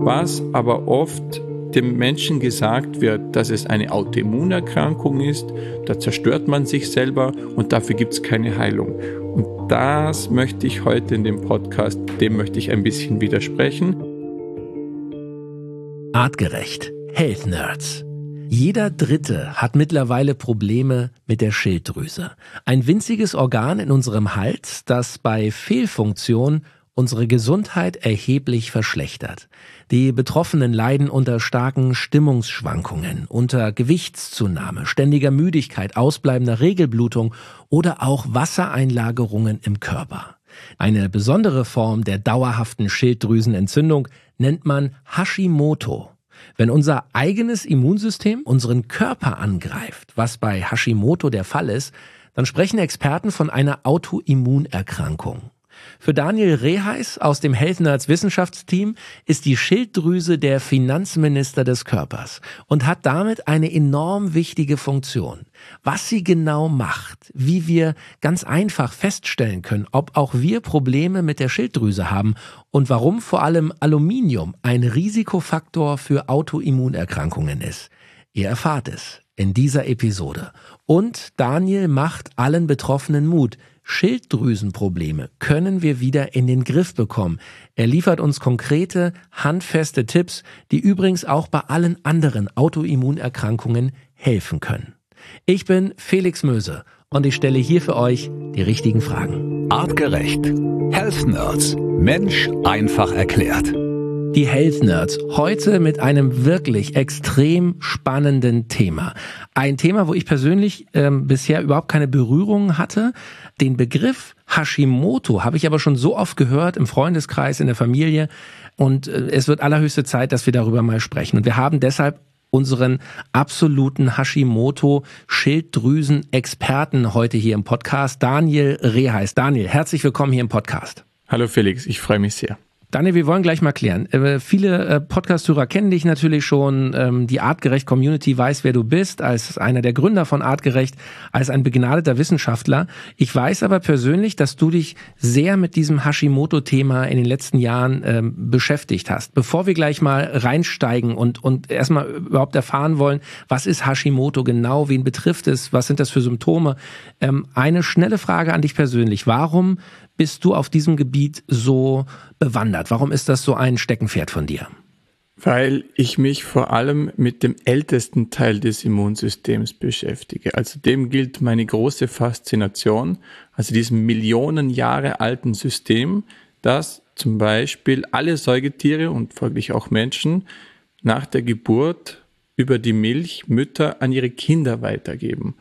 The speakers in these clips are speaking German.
was aber oft dem Menschen gesagt wird, dass es eine Autoimmunerkrankung ist, da zerstört man sich selber und dafür gibt es keine Heilung. Und das möchte ich heute in dem Podcast, dem möchte ich ein bisschen widersprechen. Artgerecht. Health Nerds. Jeder Dritte hat mittlerweile Probleme mit der Schilddrüse. Ein winziges Organ in unserem Hals, das bei Fehlfunktion unsere Gesundheit erheblich verschlechtert. Die Betroffenen leiden unter starken Stimmungsschwankungen, unter Gewichtszunahme, ständiger Müdigkeit, ausbleibender Regelblutung oder auch Wassereinlagerungen im Körper. Eine besondere Form der dauerhaften Schilddrüsenentzündung nennt man Hashimoto. Wenn unser eigenes Immunsystem unseren Körper angreift, was bei Hashimoto der Fall ist, dann sprechen Experten von einer Autoimmunerkrankung. Für Daniel Reheis aus dem Health Nerds Wissenschaftsteam ist die Schilddrüse der Finanzminister des Körpers und hat damit eine enorm wichtige Funktion. Was sie genau macht, wie wir ganz einfach feststellen können, ob auch wir Probleme mit der Schilddrüse haben und warum vor allem Aluminium ein Risikofaktor für Autoimmunerkrankungen ist. Ihr erfahrt es in dieser Episode. Und Daniel macht allen Betroffenen Mut. Schilddrüsenprobleme können wir wieder in den Griff bekommen. Er liefert uns konkrete, handfeste Tipps, die übrigens auch bei allen anderen Autoimmunerkrankungen helfen können. Ich bin Felix Möse und ich stelle hier für euch die richtigen Fragen. Artgerecht. Health Nerds. Mensch einfach erklärt. Die Health Nerds, heute mit einem wirklich extrem spannenden Thema. Ein Thema, wo ich persönlich bisher überhaupt keine Berührung hatte. Den Begriff Hashimoto habe ich aber schon so oft gehört im Freundeskreis, in der Familie. Und es wird allerhöchste Zeit, dass wir darüber mal sprechen. Und wir haben deshalb unseren absoluten Hashimoto-Schilddrüsen-Experten heute hier im Podcast, Daniel Reheis. Daniel, herzlich willkommen hier im Podcast. Hallo Felix, ich freue mich sehr. Daniel, wir wollen gleich mal klären. Viele Podcast-Hörer kennen dich natürlich schon. Die Artgerecht-Community weiß, wer du bist, als einer der Gründer von Artgerecht, als ein begnadeter Wissenschaftler. Ich weiß aber persönlich, dass du dich sehr mit diesem Hashimoto-Thema in den letzten Jahren beschäftigt hast. Bevor wir gleich mal reinsteigen und erstmal überhaupt erfahren wollen, was ist Hashimoto genau, wen betrifft es, was sind das für Symptome? Eine schnelle Frage an dich persönlich. Warum bist du auf diesem Gebiet so bewandert? Warum ist das so ein Steckenpferd von dir? Weil ich mich vor allem mit dem ältesten Teil des Immunsystems beschäftige. Also dem gilt meine große Faszination, also diesem Millionen Jahre alten System, das zum Beispiel alle Säugetiere und folglich auch Menschen nach der Geburt über die Milch Mütter an ihre Kinder weitergeben.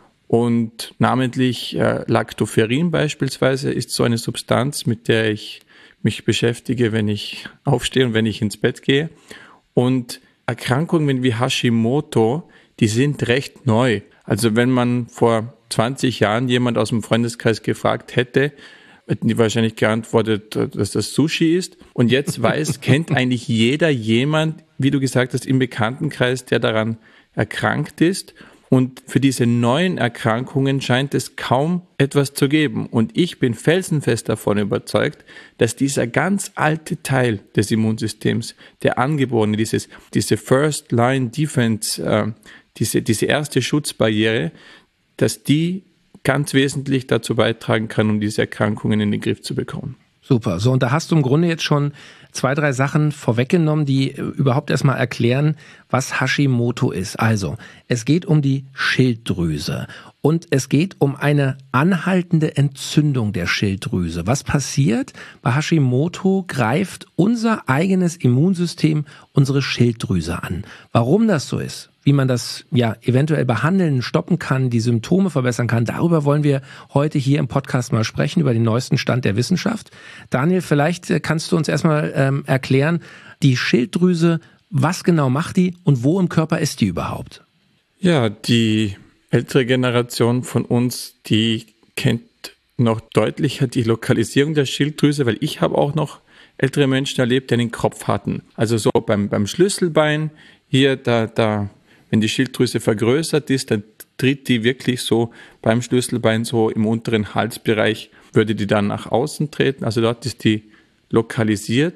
Und namentlich Lactoferrin beispielsweise ist so eine Substanz, mit der ich mich beschäftige, wenn ich aufstehe und wenn ich ins Bett gehe. Und Erkrankungen wie Hashimoto, die sind recht neu. Also wenn man vor 20 Jahren jemand aus dem Freundeskreis gefragt hätte, hätten die wahrscheinlich geantwortet, dass das Sushi ist. Und jetzt kennt eigentlich jeder jemand, wie du gesagt hast, im Bekanntenkreis, der daran erkrankt ist. Und für diese neuen Erkrankungen scheint es kaum etwas zu geben. Und ich bin felsenfest davon überzeugt, dass dieser ganz alte Teil des Immunsystems, der Angeborene, diese First-Line-Defense, diese erste Schutzbarriere, dass die ganz wesentlich dazu beitragen kann, um diese Erkrankungen in den Griff zu bekommen. Super. So, und da hast du im Grunde jetzt schon 2, 3 Sachen vorweggenommen, die überhaupt erstmal erklären, was Hashimoto ist. Also, es geht um die Schilddrüse und es geht um eine anhaltende Entzündung der Schilddrüse. Was passiert? Bei Hashimoto greift unser eigenes Immunsystem unsere Schilddrüse an. Warum das so ist, wie man das eventuell behandeln, stoppen kann, die Symptome verbessern kann, darüber wollen wir heute hier im Podcast mal sprechen, über den neuesten Stand der Wissenschaft. Daniel, vielleicht kannst du uns erstmal erklären, die Schilddrüse, was genau macht die und wo im Körper ist die überhaupt? Ja, die ältere Generation von uns, die kennt noch deutlicher die Lokalisierung der Schilddrüse, weil ich habe auch noch ältere Menschen erlebt, die einen Kopf hatten. Also so beim Schlüsselbein, hier, da, wenn die Schilddrüse vergrößert ist, dann tritt die wirklich so beim Schlüsselbein so im unteren Halsbereich, würde die dann nach außen treten. Also dort ist die lokalisiert.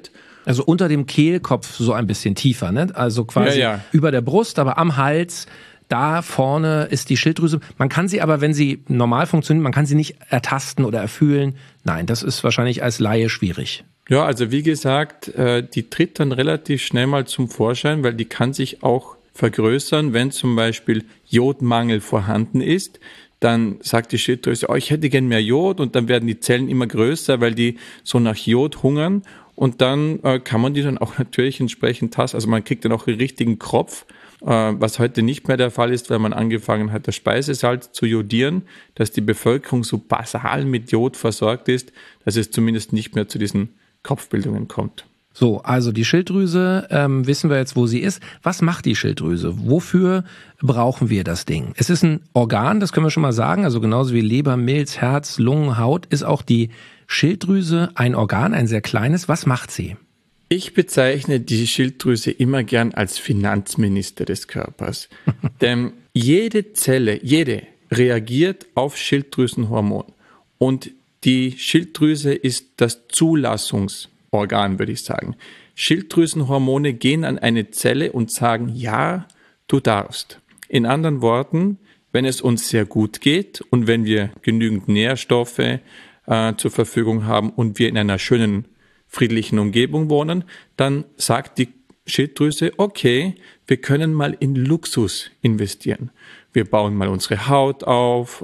Also unter dem Kehlkopf so ein bisschen tiefer, ne? Also quasi über der Brust, aber am Hals, da vorne ist die Schilddrüse. Man kann sie aber, wenn sie normal funktioniert, man kann sie nicht ertasten oder erfühlen. Nein, das ist wahrscheinlich als Laie schwierig. Ja, also wie gesagt, die tritt dann relativ schnell mal zum Vorschein, weil die kann sich auch vergrößern, wenn zum Beispiel Jodmangel vorhanden ist. Dann sagt die Schilddrüse, ich hätte gern mehr Jod, und dann werden die Zellen immer größer, weil die so nach Jod hungern, und dann kann man die dann auch natürlich entsprechend tasten. Also man kriegt dann auch einen richtigen Kropf, was heute nicht mehr der Fall ist, weil man angefangen hat, das Speisesalz zu jodieren, dass die Bevölkerung so basal mit Jod versorgt ist, dass es zumindest nicht mehr zu diesen Kopfbildungen kommt. So, also die Schilddrüse, wissen wir jetzt, wo sie ist. Was macht die Schilddrüse? Wofür brauchen wir das Ding? Es ist ein Organ, das können wir schon mal sagen, also genauso wie Leber, Milz, Herz, Lungen, Haut, ist auch die Schilddrüse ein Organ, ein sehr kleines. Was macht sie? Ich bezeichne die Schilddrüse immer gern als Finanzminister des Körpers. Denn jede Zelle, reagiert auf Schilddrüsenhormon. Und die Schilddrüse ist das Zulassungsorgan, würde ich sagen. Schilddrüsenhormone gehen an eine Zelle und sagen, ja, du darfst. In anderen Worten, wenn es uns sehr gut geht und wenn wir genügend Nährstoffe zur Verfügung haben und wir in einer schönen, friedlichen Umgebung wohnen, dann sagt die Schilddrüse, okay, wir können mal in Luxus investieren. Wir bauen mal unsere Haut auf,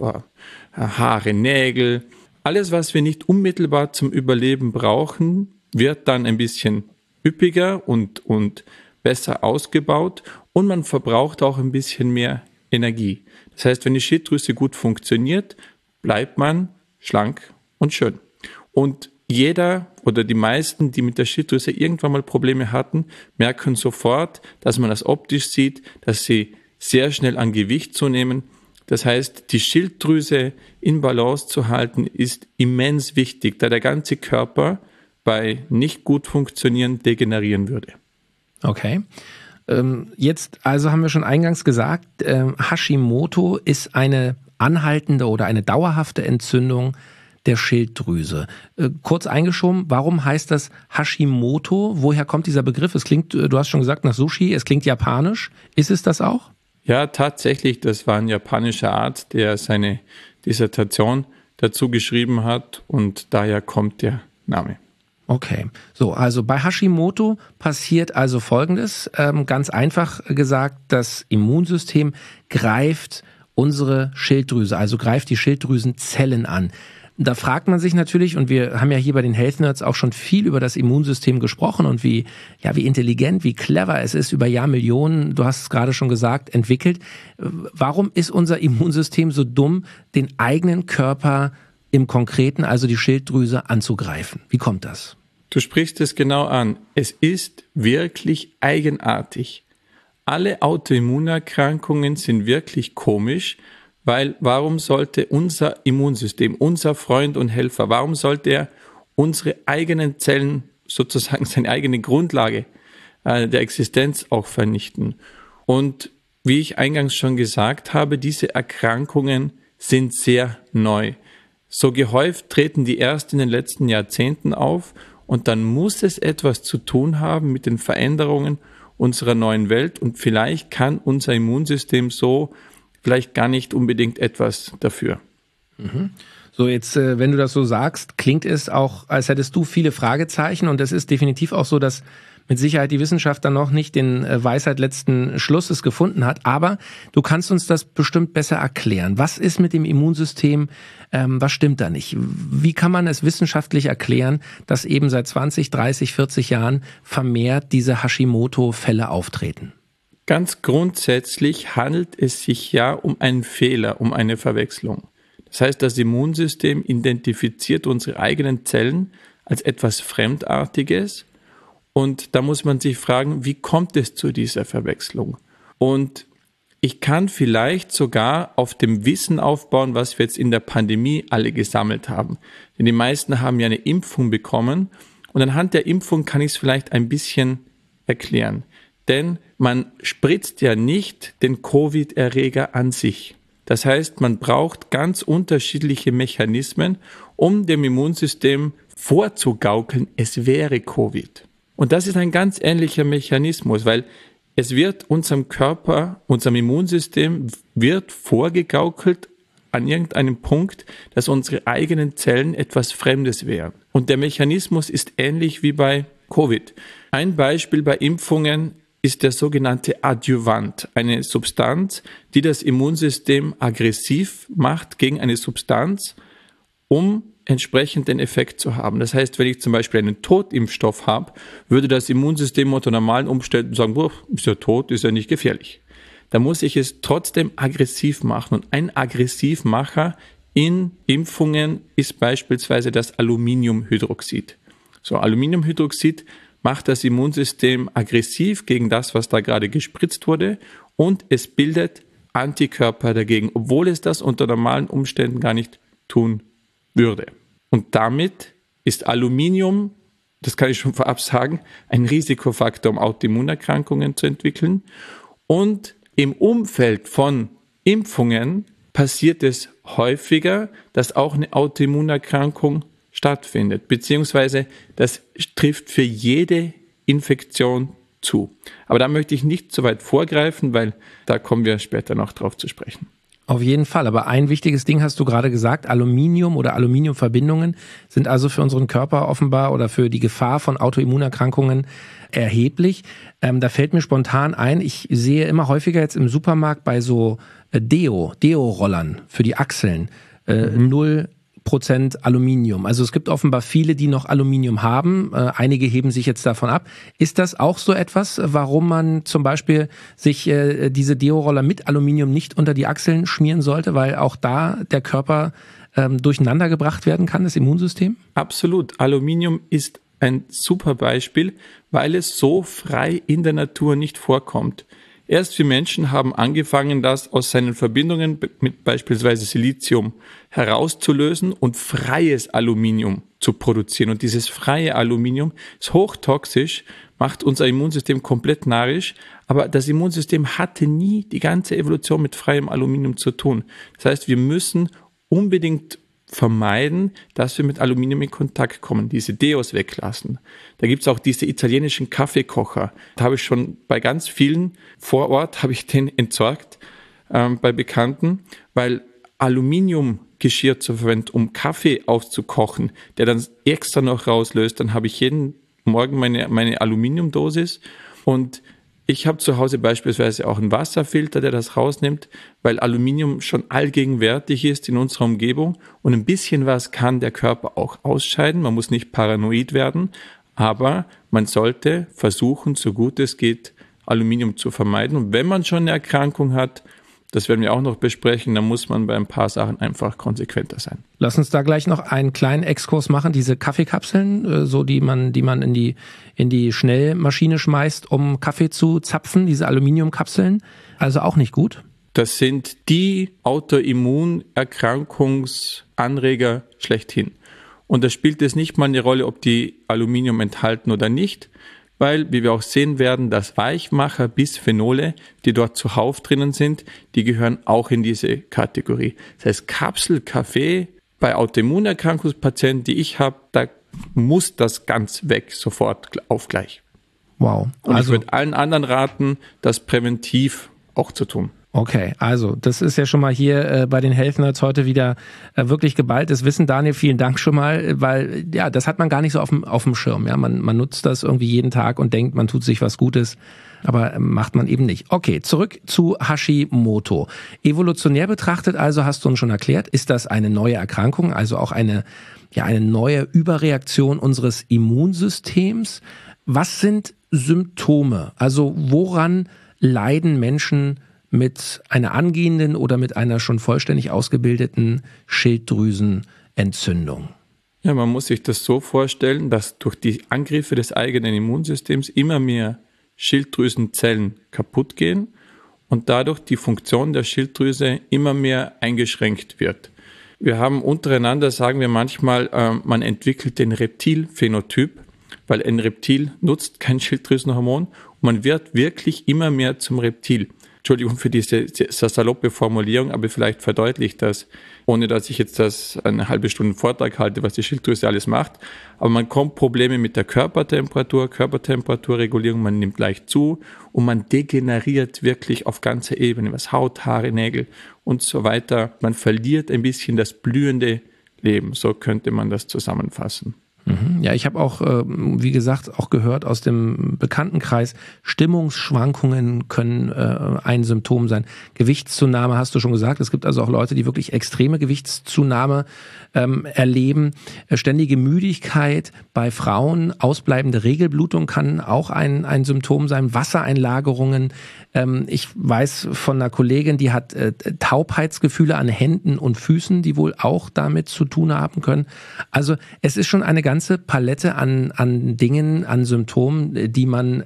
Haare, Nägel. Alles, was wir nicht unmittelbar zum Überleben brauchen, wird dann ein bisschen üppiger und besser ausgebaut, und man verbraucht auch ein bisschen mehr Energie. Das heißt, wenn die Schilddrüse gut funktioniert, bleibt man schlank und schön. Und jeder oder die meisten, die mit der Schilddrüse irgendwann mal Probleme hatten, merken sofort, dass man das optisch sieht, dass sie sehr schnell an Gewicht zunehmen. Das heißt, die Schilddrüse in Balance zu halten, ist immens wichtig, da der ganze Körper bei nicht gut funktionieren degenerieren würde. Okay. Jetzt also haben wir schon eingangs gesagt, Hashimoto ist eine anhaltende oder eine dauerhafte Entzündung der Schilddrüse. Kurz eingeschoben, warum heißt das Hashimoto? Woher kommt dieser Begriff? Es klingt, du hast schon gesagt, nach Sushi, es klingt japanisch. Ist es das auch? Ja, tatsächlich, das war ein japanischer Arzt, der seine Dissertation dazu geschrieben hat, und daher kommt der Name. Okay, so, also bei Hashimoto passiert also Folgendes, ganz einfach gesagt, das Immunsystem greift unsere Schilddrüse, also greift die Schilddrüsenzellen an. Da fragt man sich natürlich, und wir haben ja hier bei den Health Nerds auch schon viel über das Immunsystem gesprochen und wie intelligent, wie clever es ist, über Jahrmillionen, du hast es gerade schon gesagt, entwickelt. Warum ist unser Immunsystem so dumm, den eigenen Körper im Konkreten, also die Schilddrüse, anzugreifen? Wie kommt das? Du sprichst es genau an. Es ist wirklich eigenartig. Alle Autoimmunerkrankungen sind wirklich komisch, weil warum sollte unser Immunsystem, unser Freund und Helfer, warum sollte er unsere eigenen Zellen, sozusagen seine eigene Grundlage der Existenz auch vernichten? Und wie ich eingangs schon gesagt habe, diese Erkrankungen sind sehr neu. So gehäuft treten die erst in den letzten Jahrzehnten auf, und dann muss es etwas zu tun haben mit den Veränderungen unserer neuen Welt, und vielleicht kann unser Immunsystem so vielleicht gar nicht unbedingt etwas dafür. So, jetzt, wenn du das so sagst, klingt es auch, als hättest du viele Fragezeichen, und es ist definitiv auch so, dass mit Sicherheit die Wissenschaft dann noch nicht den Weisheit letzten Schlusses gefunden hat, aber du kannst uns das bestimmt besser erklären. Was ist mit dem Immunsystem, was stimmt da nicht? Wie kann man es wissenschaftlich erklären, dass eben seit 20, 30, 40 Jahren vermehrt diese Hashimoto-Fälle auftreten? Ganz grundsätzlich handelt es sich ja um einen Fehler, um eine Verwechslung. Das heißt, das Immunsystem identifiziert unsere eigenen Zellen als etwas Fremdartiges, und da muss man sich fragen, wie kommt es zu dieser Verwechslung? Und ich kann vielleicht sogar auf dem Wissen aufbauen, was wir jetzt in der Pandemie alle gesammelt haben. Denn die meisten haben ja eine Impfung bekommen, und anhand der Impfung kann ich es vielleicht ein bisschen erklären. Denn man spritzt ja nicht den Covid-Erreger an sich. Das heißt, man braucht ganz unterschiedliche Mechanismen, um dem Immunsystem vorzugaukeln, es wäre Covid. Und das ist ein ganz ähnlicher Mechanismus, weil es wird unserem Körper, unserem Immunsystem wird vorgegaukelt an irgendeinem Punkt, dass unsere eigenen Zellen etwas Fremdes wären. Und der Mechanismus ist ähnlich wie bei Covid. Ein Beispiel bei Impfungen ist der sogenannte Adjuvant, eine Substanz, die das Immunsystem aggressiv macht gegen eine Substanz, um entsprechend den Effekt zu haben. Das heißt, wenn ich zum Beispiel einen Totimpfstoff habe, würde das Immunsystem unter normalen Umständen sagen, ist ja tot, ist ja nicht gefährlich. Da muss ich es trotzdem aggressiv machen. Und ein Aggressivmacher in Impfungen ist beispielsweise das Aluminiumhydroxid. So, Aluminiumhydroxid macht das Immunsystem aggressiv gegen das, was da gerade gespritzt wurde, und es bildet Antikörper dagegen, obwohl es das unter normalen Umständen gar nicht tun würde. Und damit ist Aluminium, das kann ich schon vorab sagen, ein Risikofaktor, um Autoimmunerkrankungen zu entwickeln. Und im Umfeld von Impfungen passiert es häufiger, dass auch eine Autoimmunerkrankung stattfindet, beziehungsweise das trifft für jede Infektion zu. Aber da möchte ich nicht so weit vorgreifen, weil da kommen wir später noch drauf zu sprechen. Auf jeden Fall, aber ein wichtiges Ding hast du gerade gesagt, Aluminium oder Aluminiumverbindungen sind also für unseren Körper offenbar oder für die Gefahr von Autoimmunerkrankungen erheblich. Da fällt mir spontan ein, ich sehe immer häufiger jetzt im Supermarkt bei so Deo-Rollern für die Achseln 0% Aluminium. Also es gibt offenbar viele, die noch Aluminium haben. Einige heben sich jetzt davon ab. Ist das auch so etwas, warum man zum Beispiel sich diese Deo-Roller mit Aluminium nicht unter die Achseln schmieren sollte, weil auch da der Körper durcheinander gebracht werden kann, das Immunsystem? Absolut. Aluminium ist ein super Beispiel, weil es so frei in der Natur nicht vorkommt. Erst wir Menschen haben angefangen, das aus seinen Verbindungen mit beispielsweise Silizium herauszulösen und freies Aluminium zu produzieren. Und dieses freie Aluminium ist hochtoxisch, macht unser Immunsystem komplett narrisch, aber das Immunsystem hatte nie die ganze Evolution mit freiem Aluminium zu tun. Das heißt, wir müssen unbedingt vermeiden, dass wir mit Aluminium in Kontakt kommen, diese Deos weglassen. Da gibt es auch diese italienischen Kaffeekocher. Da habe ich schon bei ganz vielen vor Ort, habe ich den entsorgt bei Bekannten, weil Aluminiumgeschirr zu verwenden, um Kaffee aufzukochen, der dann extra noch rauslöst, dann habe ich jeden Morgen meine Aluminiumdosis und ich habe zu Hause beispielsweise auch einen Wasserfilter, der das rausnimmt, weil Aluminium schon allgegenwärtig ist in unserer Umgebung und ein bisschen was kann der Körper auch ausscheiden. Man muss nicht paranoid werden, aber man sollte versuchen, so gut es geht, Aluminium zu vermeiden. Und wenn man schon eine Erkrankung hat, das werden wir auch noch besprechen, dann muss man bei ein paar Sachen einfach konsequenter sein. Lass uns da gleich noch einen kleinen Exkurs machen. Diese Kaffeekapseln, so die man in die Schnellmaschine schmeißt, um Kaffee zu zapfen, diese Aluminiumkapseln, also auch nicht gut? Das sind die Autoimmunerkrankungsanreger schlechthin. Und da spielt es nicht mal eine Rolle, ob die Aluminium enthalten oder nicht, weil, wie wir auch sehen werden, das Weichmacher Bisphenole, die dort zuhauf drinnen sind, die gehören auch in diese Kategorie. Das heißt, Kapselkaffee bei Autoimmunerkrankungspatienten, die ich habe, da muss das ganz weg, sofort auf gleich. Wow. Und ich würde allen anderen raten, das präventiv auch zu tun. Okay, also das ist ja schon mal hier bei den Health Nerds heute wieder wirklich geballtes Wissen. Daniel, vielen Dank schon mal, weil ja, das hat man gar nicht so auf dem Schirm. Ja, man nutzt das irgendwie jeden Tag und denkt, man tut sich was Gutes, aber macht man eben nicht. Okay, zurück zu Hashimoto. Evolutionär betrachtet, also hast du uns schon erklärt, ist das eine neue Erkrankung, also auch eine neue Überreaktion unseres Immunsystems. Was sind Symptome? Also woran leiden Menschen mit einer angehenden oder mit einer schon vollständig ausgebildeten Schilddrüsenentzündung? Ja, man muss sich das so vorstellen, dass durch die Angriffe des eigenen Immunsystems immer mehr Schilddrüsenzellen kaputt gehen und dadurch die Funktion der Schilddrüse immer mehr eingeschränkt wird. Wir haben untereinander, sagen wir manchmal, man entwickelt den Reptilphänotyp, weil ein Reptil nutzt kein Schilddrüsenhormon und man wird wirklich immer mehr zum Reptil. Entschuldigung für diese saloppe Formulierung, aber vielleicht verdeutlicht das, ohne dass ich jetzt das eine halbe Stunde Vortrag halte, was die Schilddrüse alles macht. Aber man kommt Probleme mit der Körpertemperaturregulierung, man nimmt leicht zu und man degeneriert wirklich auf ganzer Ebene, was Haut, Haare, Nägel und so weiter. Man verliert ein bisschen das blühende Leben, so könnte man das zusammenfassen. Ja, ich habe auch, wie gesagt, auch gehört aus dem Bekanntenkreis, Stimmungsschwankungen können ein Symptom sein. Gewichtszunahme hast du schon gesagt. Es gibt also auch Leute, die wirklich extreme Gewichtszunahme erleben. Ständige Müdigkeit bei Frauen, ausbleibende Regelblutung kann auch ein Symptom sein. Wassereinlagerungen. Ich weiß von einer Kollegin, die hat Taubheitsgefühle an Händen und Füßen, die wohl auch damit zu tun haben können. Also es ist schon eine ganze Palette an Dingen, an Symptomen, die man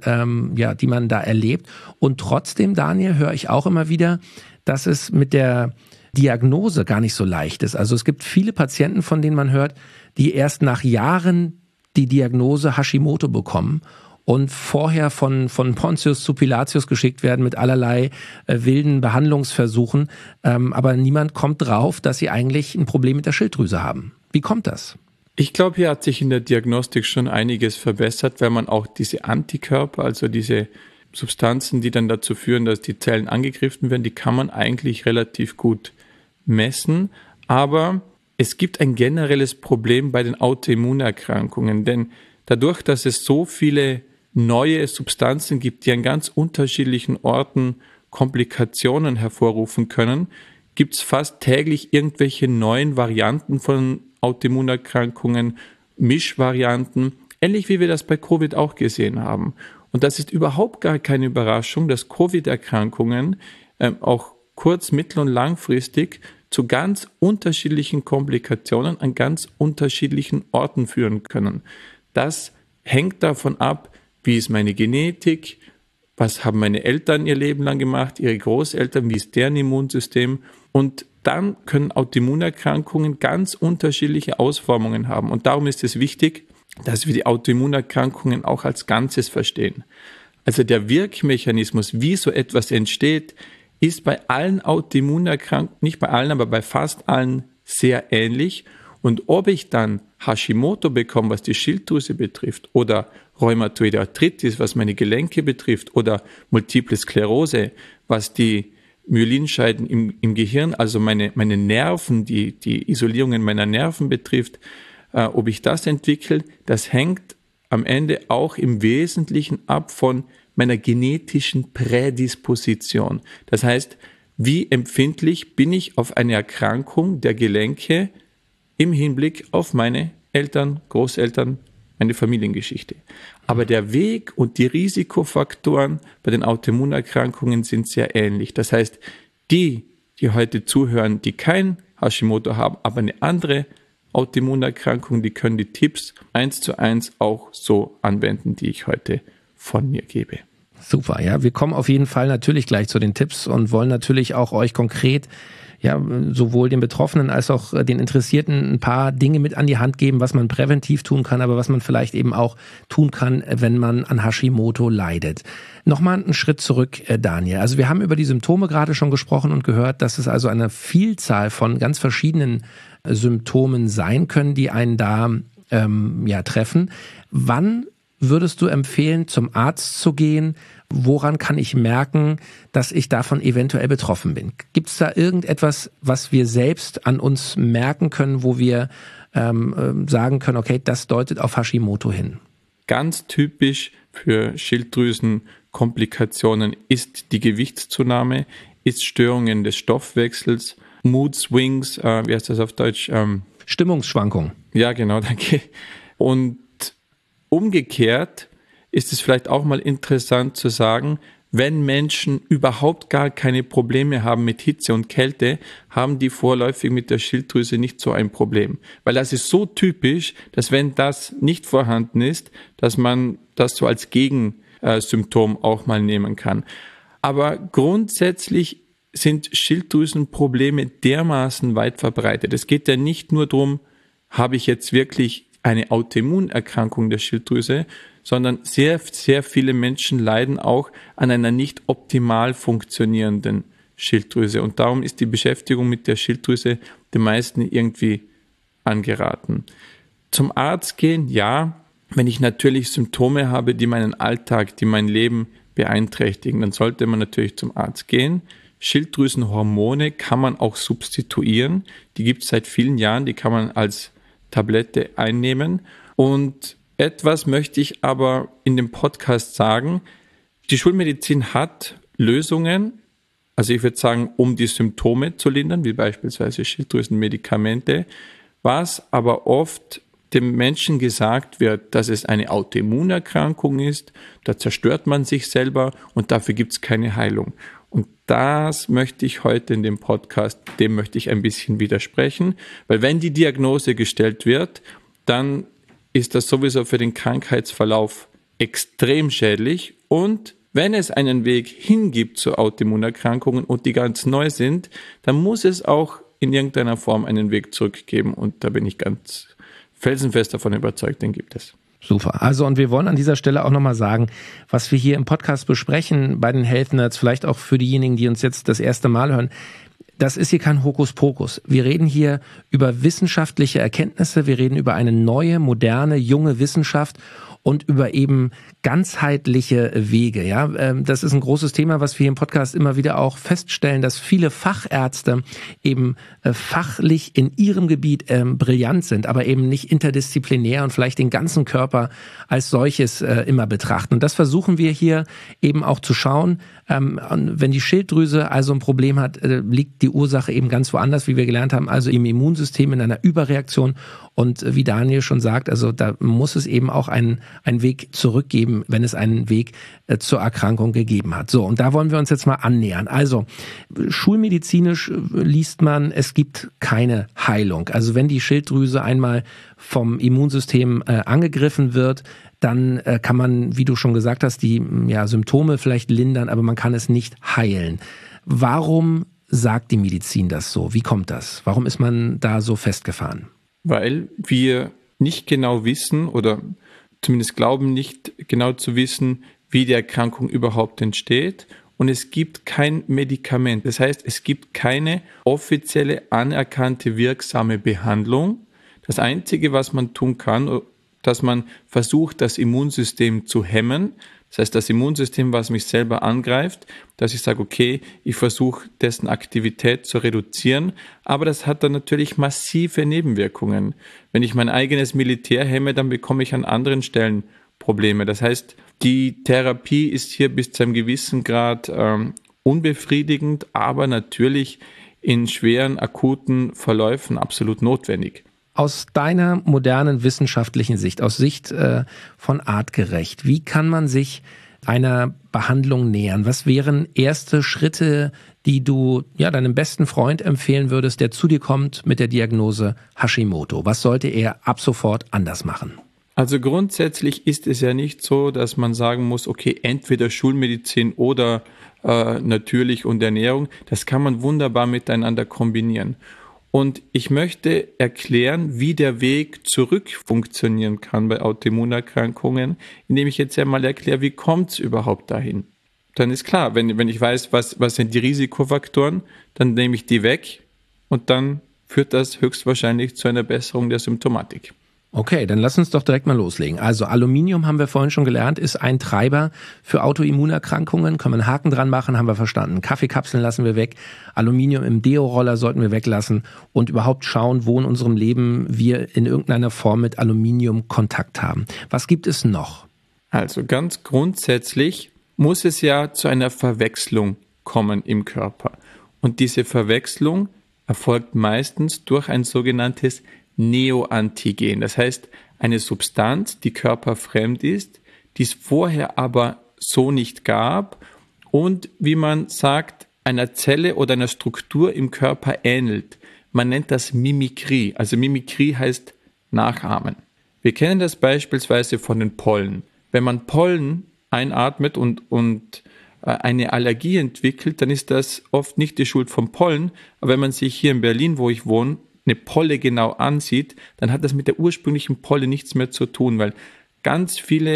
da erlebt. Und trotzdem, Daniel, höre ich auch immer wieder, dass es mit der Diagnose gar nicht so leicht ist. Also es gibt viele Patienten, von denen man hört, die erst nach Jahren die Diagnose Hashimoto bekommen und vorher von Pontius zu Pilatus geschickt werden mit allerlei wilden Behandlungsversuchen. Aber niemand kommt drauf, dass sie eigentlich ein Problem mit der Schilddrüse haben. Wie kommt das? Ich glaube, hier hat sich in der Diagnostik schon einiges verbessert, weil man auch diese Antikörper, also diese Substanzen, die dann dazu führen, dass die Zellen angegriffen werden, die kann man eigentlich relativ gut messen. Aber es gibt ein generelles Problem bei den Autoimmunerkrankungen, denn dadurch, dass es so viele neue Substanzen gibt, die an ganz unterschiedlichen Orten Komplikationen hervorrufen können, gibt es fast täglich irgendwelche neuen Varianten von Autoimmunerkrankungen, Mischvarianten, ähnlich wie wir das bei Covid auch gesehen haben. Und das ist überhaupt gar keine Überraschung, dass Covid-Erkrankungen auch kurz-, mittel- und langfristig zu ganz unterschiedlichen Komplikationen an ganz unterschiedlichen Orten führen können. Das hängt davon ab, wie ist meine Genetik, was haben meine Eltern ihr Leben lang gemacht, ihre Großeltern, wie ist deren Immunsystem. Und dann können Autoimmunerkrankungen ganz unterschiedliche Ausformungen haben. Und darum ist es wichtig, dass wir die Autoimmunerkrankungen auch als Ganzes verstehen. Also der Wirkmechanismus, wie so etwas entsteht, ist bei allen Autoimmunerkrankungen, nicht bei allen, aber bei fast allen sehr ähnlich. Und ob ich dann Hashimoto bekomme, was die Schilddrüse betrifft, oder Rheumatoide Arthritis, was meine Gelenke betrifft, oder Multiple Sklerose, was die Myelinscheiden im Gehirn, also meine Nerven, die Isolierungen meiner Nerven betrifft, ob ich das entwickle, das hängt am Ende auch im Wesentlichen ab von meiner genetischen Prädisposition. Das heißt, wie empfindlich bin ich auf eine Erkrankung der Gelenke im Hinblick auf meine Eltern, Großeltern, meine Familiengeschichte. Aber der Weg und die Risikofaktoren bei den Autoimmunerkrankungen sind sehr ähnlich. Das heißt, die heute zuhören, die kein Hashimoto haben, aber eine andere Autoimmunerkrankung, die können die Tipps 1:1 auch so anwenden, die ich heute von mir gebe. Super, ja. Wir kommen auf jeden Fall natürlich gleich zu den Tipps und wollen natürlich auch euch konkret, ja, sowohl den Betroffenen als auch den Interessierten ein paar Dinge mit an die Hand geben, was man präventiv tun kann, aber was man vielleicht eben auch tun kann, wenn man an Hashimoto leidet. Nochmal einen Schritt zurück, Daniel. Also wir haben über die Symptome gerade schon gesprochen und gehört, dass es also eine Vielzahl von ganz verschiedenen Symptomen sein können, die einen da treffen. Wann würdest du empfehlen, zum Arzt zu gehen? Woran kann ich merken, dass ich davon eventuell betroffen bin? Gibt es da irgendetwas, was wir selbst an uns merken können, wo wir sagen können, okay, das deutet auf Hashimoto hin? Ganz typisch für Schilddrüsenkomplikationen ist die Gewichtszunahme, ist Störungen des Stoffwechsels, Mood Swings, wie heißt das auf Deutsch? Stimmungsschwankungen. Ja, genau, danke. Und umgekehrt ist es vielleicht auch mal interessant zu sagen, wenn Menschen überhaupt gar keine Probleme haben mit Hitze und Kälte, haben die vorläufig mit der Schilddrüse nicht so ein Problem. Weil das ist so typisch, dass wenn das nicht vorhanden ist, dass man das so als Gegensymptom auch mal nehmen kann. Aber grundsätzlich sind Schilddrüsenprobleme dermaßen weit verbreitet. Es geht ja nicht nur darum, habe ich jetzt wirklich eine Autoimmunerkrankung der Schilddrüse, sondern sehr, sehr viele Menschen leiden auch an einer nicht optimal funktionierenden Schilddrüse. Und darum ist die Beschäftigung mit der Schilddrüse den meisten irgendwie angeraten. Zum Arzt gehen, ja, wenn ich natürlich Symptome habe, die meinen Alltag, die mein Leben beeinträchtigen, dann sollte man natürlich zum Arzt gehen. Schilddrüsenhormone kann man auch substituieren. Die gibt es seit vielen Jahren, die kann man als Tablette einnehmen. Und etwas möchte ich aber in dem Podcast sagen. Die Schulmedizin hat Lösungen, also ich würde sagen, um die Symptome zu lindern, wie beispielsweise Schilddrüsenmedikamente, was aber oft dem Menschen gesagt wird, dass es eine Autoimmunerkrankung ist, da zerstört man sich selber und dafür gibt es keine Heilung. Und das möchte ich heute in dem Podcast, dem möchte ich ein bisschen widersprechen, weil wenn die Diagnose gestellt wird, dann ist das sowieso für den Krankheitsverlauf extrem schädlich und wenn es einen Weg hingibt zu Autoimmunerkrankungen und die ganz neu sind, dann muss es auch in irgendeiner Form einen Weg zurückgeben und da bin ich ganz felsenfest davon überzeugt, den gibt es. Super. Also und wir wollen an dieser Stelle auch nochmal sagen, was wir hier im Podcast besprechen bei den Health Nerds, vielleicht auch für diejenigen, die uns jetzt das erste Mal hören, das ist hier kein Hokuspokus. Wir reden hier über wissenschaftliche Erkenntnisse, wir reden über eine neue, moderne, junge Wissenschaft und über eben ganzheitliche Wege. Ja, das ist ein großes Thema, was wir hier im Podcast immer wieder auch feststellen, dass viele Fachärzte eben fachlich in ihrem Gebiet brillant sind, aber eben nicht interdisziplinär und vielleicht den ganzen Körper als solches immer betrachten. Und das versuchen wir hier eben auch zu schauen. Wenn die Schilddrüse also ein Problem hat, liegt die Ursache eben ganz woanders, wie wir gelernt haben, also im Immunsystem in einer Überreaktion. Und wie Daniel schon sagt, also da muss es eben auch einen Weg zurückgeben, wenn es einen Weg zur Erkrankung gegeben hat. So, und da wollen wir uns jetzt mal annähern. Also, schulmedizinisch liest man, es gibt keine Heilung. Also wenn die Schilddrüse einmal vom Immunsystem angegriffen wird, dann kann man, wie du schon gesagt hast, die Symptome vielleicht lindern, aber man kann es nicht heilen. Warum sagt die Medizin das so? Wie kommt das? Warum ist man da so festgefahren? Weil wir nicht genau wissen oder zumindest glauben nicht genau zu wissen, wie die Erkrankung überhaupt entsteht. Und es gibt kein Medikament. Das heißt, es gibt keine offizielle, anerkannte, wirksame Behandlung. Das Einzige, was man tun kann, dass man versucht, das Immunsystem zu hemmen. Das heißt, das Immunsystem, was mich selber angreift, dass ich sage, okay, ich versuche, dessen Aktivität zu reduzieren. Aber das hat dann natürlich massive Nebenwirkungen. Wenn ich mein eigenes Militär hemme, dann bekomme ich an anderen Stellen Probleme. Das heißt, die Therapie ist hier bis zu einem gewissen Grad unbefriedigend, aber natürlich in schweren, akuten Verläufen absolut notwendig. Aus deiner modernen wissenschaftlichen Sicht, aus Sicht von Artgerecht, wie kann man sich einer Behandlung nähern? Was wären erste Schritte, die du deinem besten Freund empfehlen würdest, der zu dir kommt mit der Diagnose Hashimoto? Was sollte er ab sofort anders machen? Also grundsätzlich ist es ja nicht so, dass man sagen muss, okay, entweder Schulmedizin oder natürlich und Ernährung. Das kann man wunderbar miteinander kombinieren. Und ich möchte erklären, wie der Weg zurück funktionieren kann bei Autoimmunerkrankungen, indem ich jetzt einmal erkläre, wie kommt es überhaupt dahin. Dann ist klar, wenn ich weiß, was sind die Risikofaktoren, dann nehme ich die weg und dann führt das höchstwahrscheinlich zu einer Besserung der Symptomatik. Okay, dann lass uns doch direkt mal loslegen. Also Aluminium, haben wir vorhin schon gelernt, ist ein Treiber für Autoimmunerkrankungen. Können wir einen Haken dran machen, haben wir verstanden. Kaffeekapseln lassen wir weg. Aluminium im Deo-Roller sollten wir weglassen und überhaupt schauen, wo in unserem Leben wir in irgendeiner Form mit Aluminium Kontakt haben. Was gibt es noch? Also ganz grundsätzlich muss es ja zu einer Verwechslung kommen im Körper. Und diese Verwechslung erfolgt meistens durch ein sogenanntes Neoantigen. Das heißt, eine Substanz, die körperfremd ist, die es vorher aber so nicht gab und, wie man sagt, einer Zelle oder einer Struktur im Körper ähnelt. Man nennt das Mimikrie. Also Mimikrie heißt nachahmen. Wir kennen das beispielsweise von den Pollen. Wenn man Pollen einatmet und eine Allergie entwickelt, dann ist das oft nicht die Schuld vom Pollen. Aber wenn man sich hier in Berlin, wo ich wohne, eine Polle genau ansieht, dann hat das mit der ursprünglichen Polle nichts mehr zu tun, weil ganz viele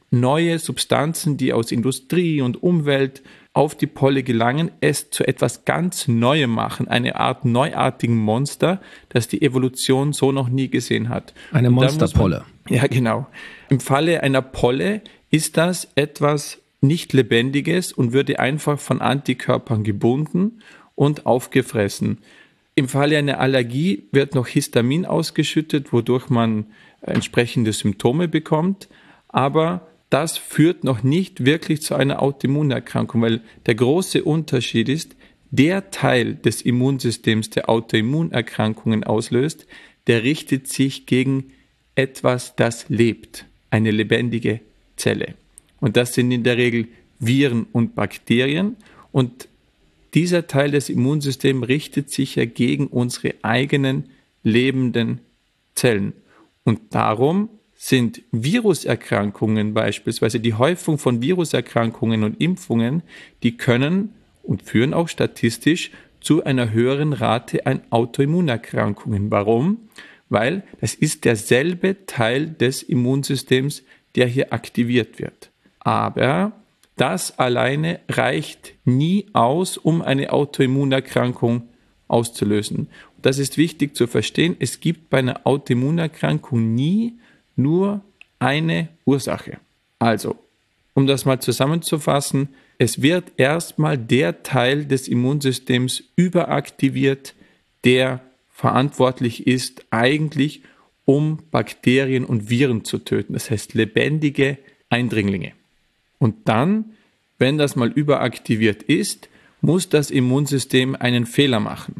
neue Substanzen, die aus Industrie und Umwelt auf die Polle gelangen, es zu etwas ganz Neuem machen, eine Art neuartigen Monster, das die Evolution so noch nie gesehen hat. Eine Monsterpolle. Ja, genau. Im Falle einer Polle ist das etwas nicht Lebendiges und würde einfach von Antikörpern gebunden und aufgefressen. Im Falle einer Allergie wird noch Histamin ausgeschüttet, wodurch man entsprechende Symptome bekommt, aber das führt noch nicht wirklich zu einer Autoimmunerkrankung, weil der große Unterschied ist, der Teil des Immunsystems, der Autoimmunerkrankungen auslöst, der richtet sich gegen etwas, das lebt, eine lebendige Zelle. Und das sind in der Regel Viren und Bakterien. Und dieser Teil des Immunsystems richtet sich ja gegen unsere eigenen lebenden Zellen. Und darum sind Viruserkrankungen beispielsweise, die Häufung von Viruserkrankungen und Impfungen, die können und führen auch statistisch zu einer höheren Rate an Autoimmunerkrankungen. Warum? Weil es ist derselbe Teil des Immunsystems, der hier aktiviert wird. Aber das alleine reicht nie aus, um eine Autoimmunerkrankung auszulösen. Das ist wichtig zu verstehen. Es gibt bei einer Autoimmunerkrankung nie nur eine Ursache. Also, um das mal zusammenzufassen, es wird erstmal der Teil des Immunsystems überaktiviert, der verantwortlich ist, eigentlich um Bakterien und Viren zu töten. Das heißt lebendige Eindringlinge. Und dann, wenn das mal überaktiviert ist, muss das Immunsystem einen Fehler machen.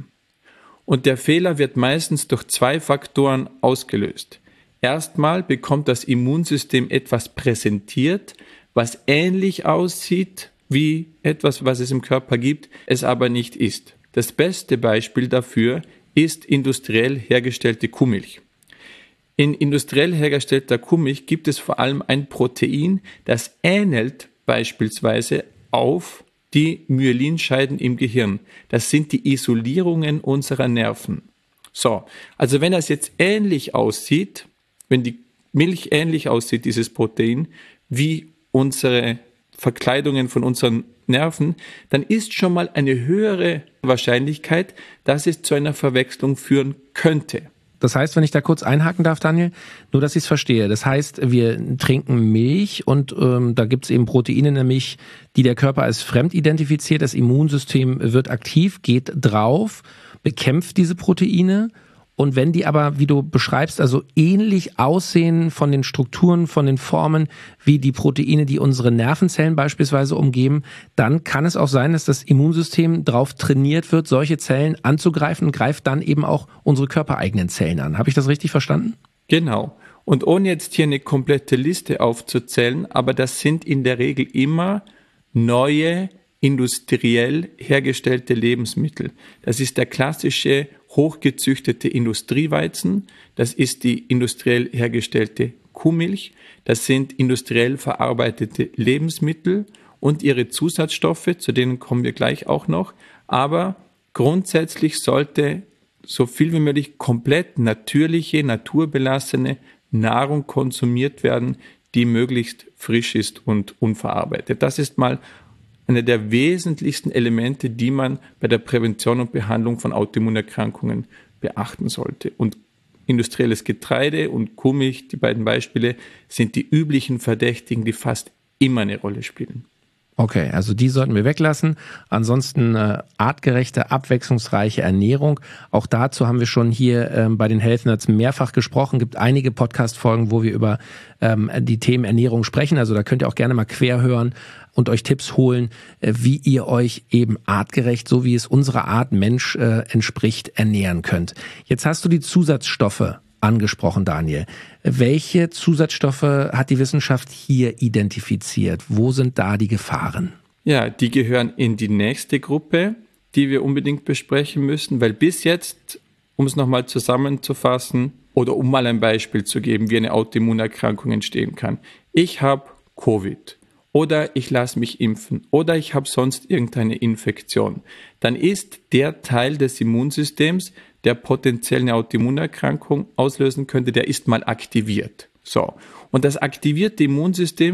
Und der Fehler wird meistens durch 2 Faktoren ausgelöst. Erstmal bekommt das Immunsystem etwas präsentiert, was ähnlich aussieht wie etwas, was es im Körper gibt, es aber nicht ist. Das beste Beispiel dafür ist industriell hergestellte Kuhmilch. In industriell hergestellter Kuhmilch gibt es vor allem ein Protein, das ähnelt beispielsweise auf die Myelinscheiden im Gehirn. Das sind die Isolierungen unserer Nerven. So, also wenn das jetzt ähnlich aussieht, wenn die Milch ähnlich aussieht, dieses Protein, wie unsere Verkleidungen von unseren Nerven, dann ist schon mal eine höhere Wahrscheinlichkeit, dass es zu einer Verwechslung führen könnte. Das heißt, wenn ich da kurz einhaken darf, Daniel, nur dass ich es verstehe. Das heißt, wir trinken Milch und da gibt es eben Proteine in der Milch, die der Körper als fremd identifiziert. Das Immunsystem wird aktiv, geht drauf, bekämpft diese Proteine. Und wenn die aber, wie du beschreibst, also ähnlich aussehen von den Strukturen, von den Formen wie die Proteine, die unsere Nervenzellen beispielsweise umgeben, dann kann es auch sein, dass das Immunsystem darauf trainiert wird, solche Zellen anzugreifen und greift dann eben auch unsere körpereigenen Zellen an. Habe ich das richtig verstanden? Genau. Und ohne jetzt hier eine komplette Liste aufzuzählen, aber das sind in der Regel immer neue, industriell hergestellte Lebensmittel. Das ist der klassische hochgezüchtete Industrieweizen, das ist die industriell hergestellte Kuhmilch, das sind industriell verarbeitete Lebensmittel und ihre Zusatzstoffe, zu denen kommen wir gleich auch noch, aber grundsätzlich sollte so viel wie möglich komplett natürliche, naturbelassene Nahrung konsumiert werden, die möglichst frisch ist und unverarbeitet. Das ist mal einer der wesentlichsten Elemente, die man bei der Prävention und Behandlung von Autoimmunerkrankungen beachten sollte. Und industrielles Getreide und Kuhmilch, die beiden Beispiele, sind die üblichen Verdächtigen, die fast immer eine Rolle spielen. Okay, also die sollten wir weglassen. Ansonsten artgerechte, abwechslungsreiche Ernährung. Auch dazu haben wir schon hier bei den Health Nerds mehrfach gesprochen. Gibt einige Podcast-Folgen, wo wir über die Themen Ernährung sprechen. Also da könnt ihr auch gerne mal quer hören und euch Tipps holen, wie ihr euch eben artgerecht, so wie es unserer Art Mensch entspricht, ernähren könnt. Jetzt hast du die Zusatzstoffe angesprochen, Daniel. Welche Zusatzstoffe hat die Wissenschaft hier identifiziert? Wo sind da die Gefahren? Ja, die gehören in die nächste Gruppe, die wir unbedingt besprechen müssen, weil bis jetzt, um es nochmal zusammenzufassen oder um mal ein Beispiel zu geben, wie eine Autoimmunerkrankung entstehen kann. Ich habe Covid oder ich lasse mich impfen oder ich habe sonst irgendeine Infektion. Dann ist der Teil des Immunsystems, der potenziell eine Autoimmunerkrankung auslösen könnte, der ist mal aktiviert. So. Und das aktivierte Immunsystem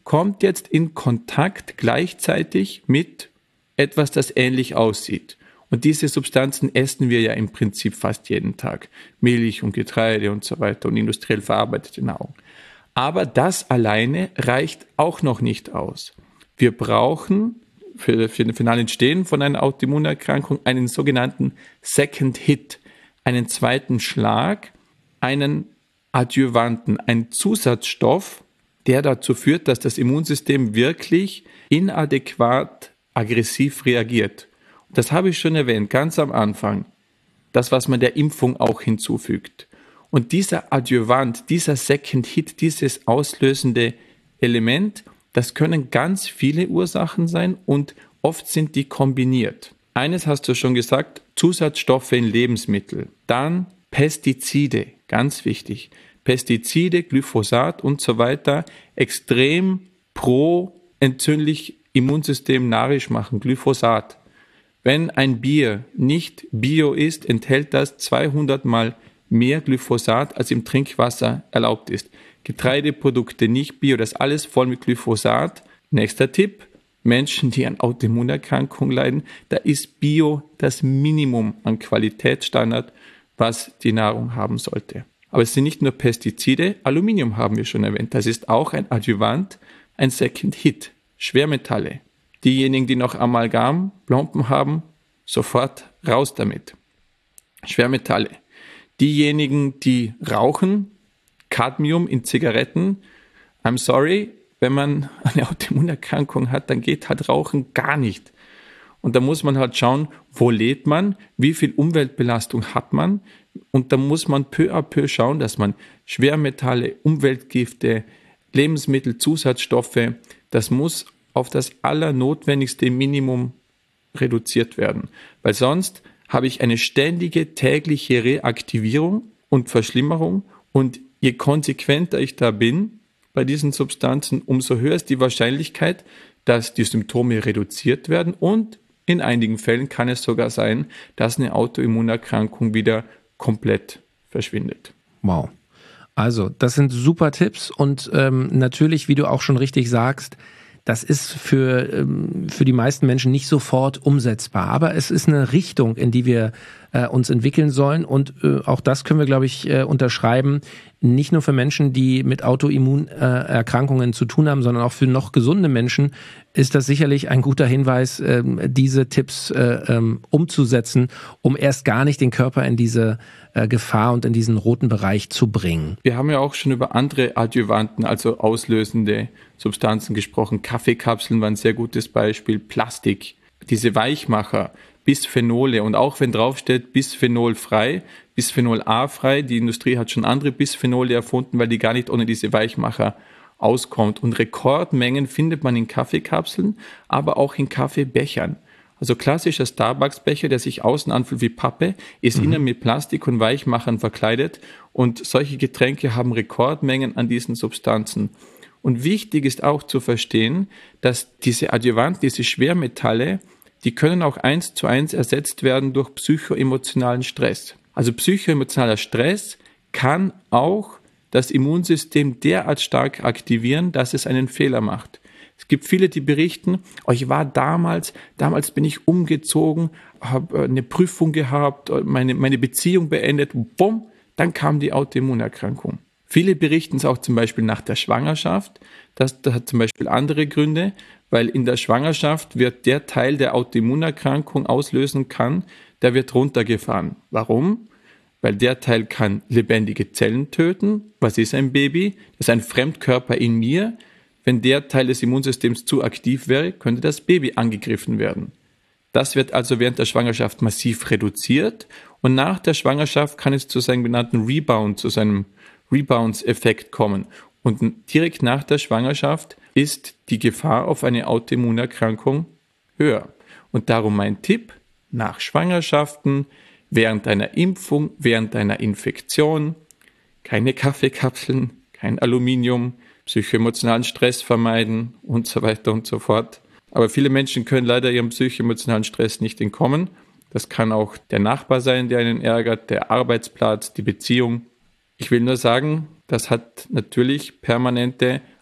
kommt jetzt in Kontakt gleichzeitig mit etwas, das ähnlich aussieht. Und diese Substanzen essen wir ja im Prinzip fast jeden Tag. Milch und Getreide und so weiter und industriell verarbeitete Nahrung. Aber das alleine reicht auch noch nicht aus. Wir brauchen für das finale Entstehen von einer Autoimmunerkrankung einen sogenannten Second Hit, einen zweiten Schlag, einen Adjuvanten, einen Zusatzstoff, der dazu führt, dass das Immunsystem wirklich inadäquat aggressiv reagiert. Das habe ich schon erwähnt, ganz am Anfang. Das, was man der Impfung auch hinzufügt. Und dieser Adjuvant, dieser Second Hit, dieses auslösende Element, das können ganz viele Ursachen sein und oft sind die kombiniert. Eines hast du schon gesagt, Zusatzstoffe in Lebensmitteln. Dann Pestizide, ganz wichtig. Pestizide, Glyphosat und so weiter, extrem pro-entzündlich Immunsystem narrisch machen. Glyphosat. Wenn ein Bier nicht bio ist, enthält das 200 Mal mehr Glyphosat, als im Trinkwasser erlaubt ist. Getreideprodukte nicht bio, das ist alles voll mit Glyphosat. Nächster Tipp, Menschen, die an Autoimmunerkrankungen leiden, da ist Bio das Minimum an Qualitätsstandard, was die Nahrung haben sollte. Aber es sind nicht nur Pestizide, Aluminium haben wir schon erwähnt. Das ist auch ein Adjuvant, ein Second Hit. Schwermetalle. Diejenigen, die noch Amalgam, Plomben haben, sofort raus damit. Schwermetalle. Diejenigen, die rauchen, Cadmium in Zigaretten, I'm sorry, wenn man eine Autoimmunerkrankung hat, dann geht halt Rauchen gar nicht. Und da muss man halt schauen, wo lebt man, wie viel Umweltbelastung hat man. Und da muss man peu à peu schauen, dass man Schwermetalle, Umweltgifte, Lebensmittel, Zusatzstoffe, das muss auf das allernotwendigste Minimum reduziert werden. Weil sonst habe ich eine ständige tägliche Reaktivierung und Verschlimmerung. Und je konsequenter ich da bin bei diesen Substanzen, umso höher ist die Wahrscheinlichkeit, dass die Symptome reduziert werden. Und in einigen Fällen kann es sogar sein, dass eine Autoimmunerkrankung wieder komplett verschwindet. Wow. Also, das sind super Tipps und natürlich, wie du auch schon richtig sagst, das ist für die meisten Menschen nicht sofort umsetzbar. Aber es ist eine Richtung, in die wir uns entwickeln sollen. Und auch das können wir, glaube ich, unterschreiben. Nicht nur für Menschen, die mit Autoimmunerkrankungen zu tun haben, sondern auch für noch gesunde Menschen ist das sicherlich ein guter Hinweis, diese Tipps umzusetzen, um erst gar nicht den Körper in diese Gefahr und in diesen roten Bereich zu bringen. Wir haben ja auch schon über andere Adjuvanten, also auslösende Substanzen gesprochen. Kaffeekapseln waren ein sehr gutes Beispiel. Plastik, diese Weichmacher, Bisphenole und auch wenn draufsteht Bisphenol frei, Bisphenol A frei, die Industrie hat schon andere Bisphenole erfunden, weil die gar nicht ohne diese Weichmacher auskommt. Und Rekordmengen findet man in Kaffeekapseln, aber auch in Kaffeebechern. Also klassischer Starbucks-Becher, der sich außen anfühlt wie Pappe, ist innen mit Plastik und Weichmachern verkleidet und solche Getränke haben Rekordmengen an diesen Substanzen. Und wichtig ist auch zu verstehen, dass diese Adjuvanten, diese Schwermetalle, die können auch 1:1 ersetzt werden durch psychoemotionalen Stress. Also psychoemotionaler Stress kann auch das Immunsystem derart stark aktivieren, dass es einen Fehler macht. Es gibt viele, die berichten, ich war damals bin ich umgezogen, habe eine Prüfung gehabt, meine Beziehung beendet, bumm, dann kam die Autoimmunerkrankung. Viele berichten es auch zum Beispiel nach der Schwangerschaft. Das hat zum Beispiel andere Gründe, weil in der Schwangerschaft wird der Teil der Autoimmunerkrankung auslösen kann, der wird runtergefahren. Warum? Weil der Teil kann lebendige Zellen töten. Was ist ein Baby? Das ist ein Fremdkörper in mir. Wenn der Teil des Immunsystems zu aktiv wäre, könnte das Baby angegriffen werden. Das wird also während der Schwangerschaft massiv reduziert und nach der Schwangerschaft kann es zu seinem genannten Rebound, zu seinem Rebounds-Effekt kommen. Und direkt nach der Schwangerschaft ist die Gefahr auf eine Autoimmunerkrankung höher. Und darum mein Tipp, nach Schwangerschaften, während einer Impfung, während einer Infektion, keine Kaffeekapseln, kein Aluminium, psychoemotionalen Stress vermeiden und so weiter und so fort. Aber viele Menschen können leider ihrem psychoemotionalen Stress nicht entkommen. Das kann auch der Nachbar sein, der einen ärgert, der Arbeitsplatz, die Beziehung. Ich will nur sagen, das hat natürlich permanente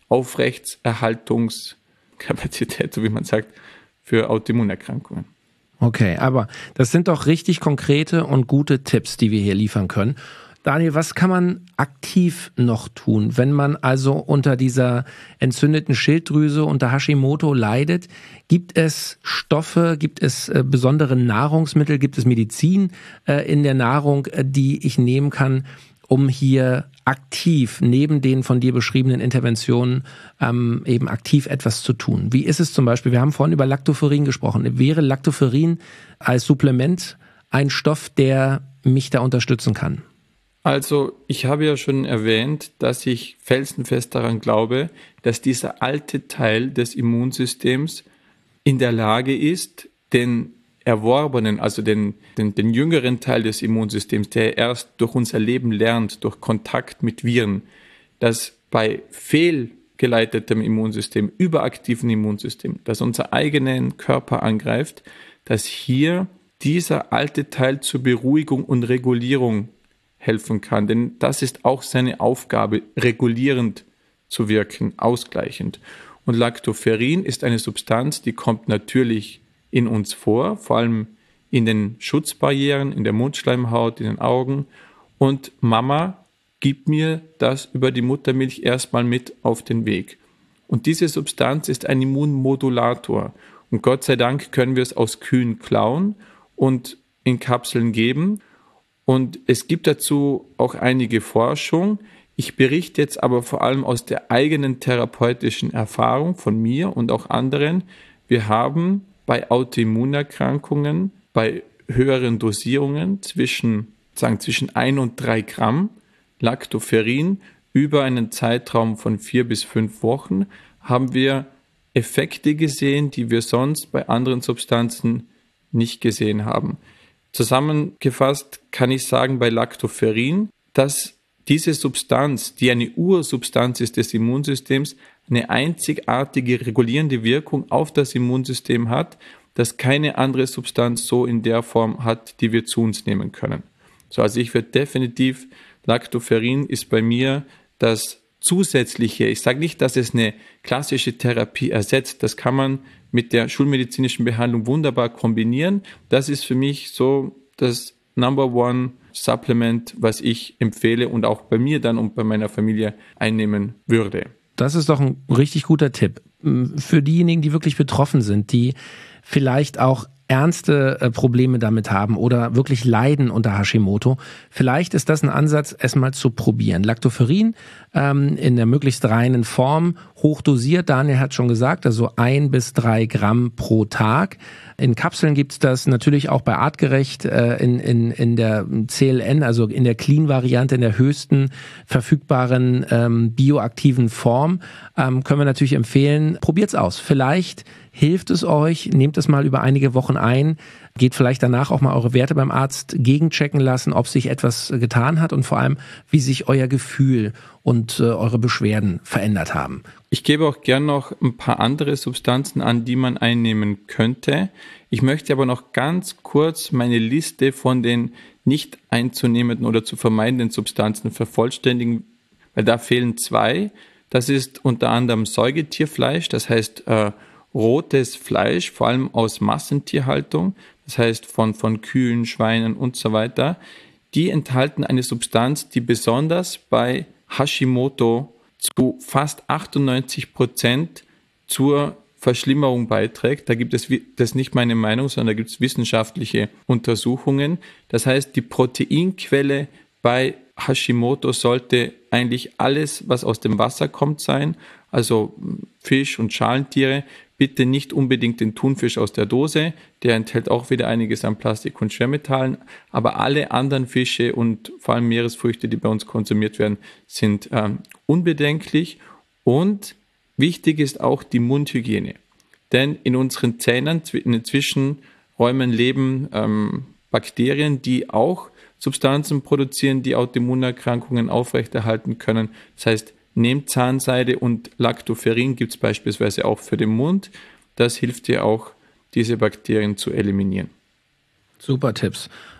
Aufrechtserhaltungskapazität, so wie man sagt, für Autoimmunerkrankungen. Okay, aber das sind doch richtig konkrete und gute Tipps, die wir hier liefern können. Daniel, was kann man aktiv noch tun, wenn man also unter dieser entzündeten Schilddrüse, unter Hashimoto leidet? Gibt es Stoffe, gibt es besondere Nahrungsmittel, gibt es Medizin in der Nahrung, die ich nehmen kann, um hier aktiv neben den von dir beschriebenen Interventionen eben aktiv etwas zu tun? Wie ist es zum Beispiel, wir haben vorhin über Lactoferrin gesprochen. Wäre Lactoferrin als Supplement ein Stoff, der mich da unterstützen kann? Also ich habe ja schon erwähnt, dass ich felsenfest daran glaube, dass dieser alte Teil des Immunsystems in der Lage ist, den erworbenen, also den jüngeren Teil des Immunsystems, der erst durch unser Leben lernt, durch Kontakt mit Viren, dass bei fehlgeleitetem Immunsystem, überaktiven Immunsystem, das unser eigenen Körper angreift, dass hier dieser alte Teil zur Beruhigung und Regulierung helfen kann. Denn das ist auch seine Aufgabe, regulierend zu wirken, ausgleichend. Und Lactoferrin ist eine Substanz, die kommt natürlich in uns vor, vor allem in den Schutzbarrieren, in der Mundschleimhaut, in den Augen. Und Mama gibt mir das über die Muttermilch erstmal mit auf den Weg. Und diese Substanz ist ein Immunmodulator. Und Gott sei Dank können wir es aus Kühen klauen und in Kapseln geben. Und es gibt dazu auch einige Forschung. Ich berichte jetzt aber vor allem aus der eigenen therapeutischen Erfahrung von mir und auch anderen. Wir haben bei Autoimmunerkrankungen, bei höheren Dosierungen zwischen 1 und 3 Gramm Lactoferrin über einen Zeitraum von 4 bis 5 Wochen haben wir Effekte gesehen, die wir sonst bei anderen Substanzen nicht gesehen haben. Zusammengefasst kann ich sagen bei Lactoferrin, dass diese Substanz, die eine Ursubstanz ist des Immunsystems, eine einzigartige regulierende Wirkung auf das Immunsystem hat, das keine andere Substanz so in der Form hat, die wir zu uns nehmen können. So, also ich würde definitiv, Lactoferrin ist bei mir das zusätzliche, ich sage nicht, dass es eine klassische Therapie ersetzt, das kann man mit der schulmedizinischen Behandlung wunderbar kombinieren. Das ist für mich so das Number One Supplement, was ich empfehle und auch bei mir dann und bei meiner Familie einnehmen würde. Das ist doch ein richtig guter Tipp. Für diejenigen, die wirklich betroffen sind, die vielleicht auch ernste Probleme damit haben oder wirklich leiden unter Hashimoto. Vielleicht ist das ein Ansatz, es mal zu probieren. Lactoferrin in der möglichst reinen Form, hochdosiert, Daniel hat schon gesagt, also 1 bis 3 Gramm pro Tag. In Kapseln gibt's das natürlich auch bei Artgerecht in der CLN, also in der Clean-Variante, in der höchsten verfügbaren bioaktiven Form. Können wir natürlich empfehlen, probiert's aus. Vielleicht hilft es euch, nehmt es mal über einige Wochen ein, geht vielleicht danach auch mal eure Werte beim Arzt gegenchecken lassen, ob sich etwas getan hat und vor allem, wie sich euer Gefühl und eure Beschwerden verändert haben. Ich gebe auch gern noch ein paar andere Substanzen an, die man einnehmen könnte. Ich möchte aber noch ganz kurz meine Liste von den nicht einzunehmenden oder zu vermeidenden Substanzen vervollständigen, weil da fehlen 2. Das ist unter anderem Säugetierfleisch, das heißt rotes Fleisch, vor allem aus Massentierhaltung, das heißt von Kühen, Schweinen und so weiter. Die enthalten eine Substanz, die besonders bei Hashimoto zu fast 98% zur Verschlimmerung beiträgt. Da gibt es, das ist nicht meine Meinung, sondern da gibt es wissenschaftliche Untersuchungen. Das heißt, die Proteinquelle bei Hashimoto sollte eigentlich alles, was aus dem Wasser kommt, sein, also Fisch und Schalentiere. Bitte nicht unbedingt den Thunfisch aus der Dose, der enthält auch wieder einiges an Plastik und Schwermetallen, aber alle anderen Fische und vor allem Meeresfrüchte, die bei uns konsumiert werden, sind unbedenklich. Und wichtig ist auch die Mundhygiene, denn in unseren Zähnen, in den Zwischenräumen leben Bakterien, die auch Substanzen produzieren, die Autoimmunerkrankungen aufrechterhalten können. Das heißt, nehmt Zahnseide und Lactoferrin gibt es beispielsweise auch für den Mund. Das hilft dir auch, diese Bakterien zu eliminieren. Super Tipps.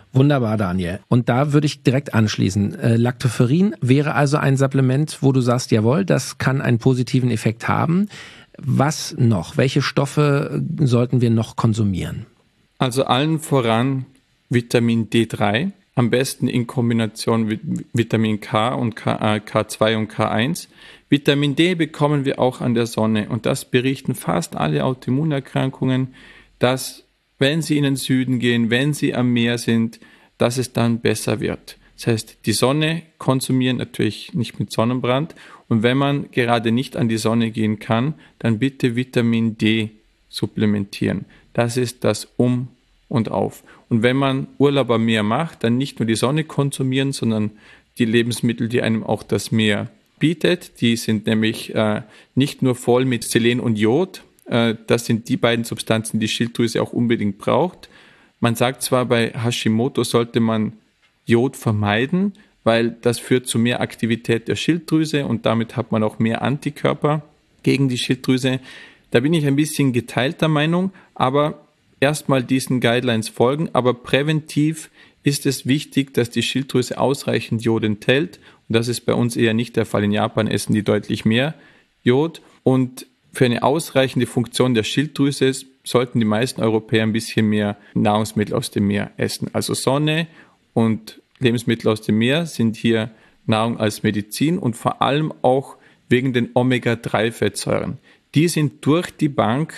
Wunderbar, Daniel. Und da würde ich direkt anschließen. Lactoferrin wäre also ein Supplement, wo du sagst, jawohl, das kann einen positiven Effekt haben. Was noch? Welche Stoffe sollten wir noch konsumieren? Also allen voran Vitamin D3, am besten in Kombination mit Vitamin K und K2 und K1. Vitamin D bekommen wir auch an der Sonne und das berichten fast alle Autoimmunerkrankungen, dass wenn sie in den Süden gehen, wenn sie am Meer sind, dass es dann besser wird. Das heißt, die Sonne konsumieren, natürlich nicht mit Sonnenbrand. Und wenn man gerade nicht an die Sonne gehen kann, dann bitte Vitamin D supplementieren. Das ist das Um und Auf. Und wenn man Urlaub am Meer macht, dann nicht nur die Sonne konsumieren, sondern die Lebensmittel, die einem auch das Meer bietet. Die sind nämlich nicht nur voll mit Selen und Jod. Das sind die beiden Substanzen, die Schilddrüse auch unbedingt braucht. Man sagt zwar, bei Hashimoto sollte man Jod vermeiden, weil das führt zu mehr Aktivität der Schilddrüse und damit hat man auch mehr Antikörper gegen die Schilddrüse. Da bin ich ein bisschen geteilter Meinung, aber erstmal diesen Guidelines folgen. Aber präventiv ist es wichtig, dass die Schilddrüse ausreichend Jod enthält. Und das ist bei uns eher nicht der Fall. In Japan essen die deutlich mehr Jod. Und für eine ausreichende Funktion der Schilddrüse sollten die meisten Europäer ein bisschen mehr Nahrungsmittel aus dem Meer essen. Also Sonne und Lebensmittel aus dem Meer sind hier Nahrung als Medizin und vor allem auch wegen den Omega-3-Fettsäuren. Die sind durch die Bank